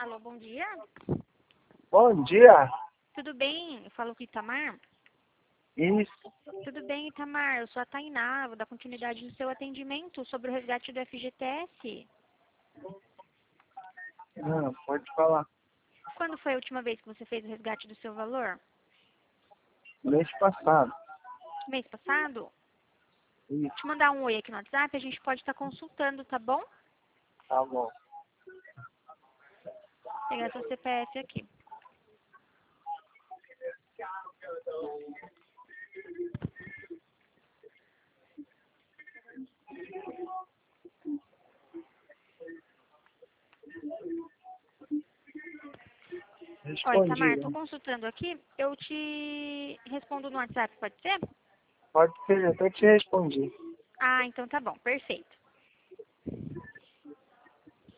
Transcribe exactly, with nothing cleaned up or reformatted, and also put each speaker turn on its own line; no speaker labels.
Alô, bom dia.
Bom dia.
Tudo bem? Eu falo com o Itamar.
Isso.
Tudo bem, Itamar? Eu sou a Tainá, vou dar continuidade no seu atendimento sobre o resgate do F G T S.
Não, pode falar.
Quando foi a última vez que você fez o resgate do seu valor?
Mês passado.
Mês passado?
Isso,
Te mandar um oi aqui no WhatsApp, a gente pode estar consultando, tá bom?
tá bom.
Vou pegar seu C P F aqui. Oi,
Respondi.
Itamar, tô consultando aqui, eu te respondo no WhatsApp, pode ser?
Pode ser, eu até te respondi.
Ah, então tá bom, perfeito.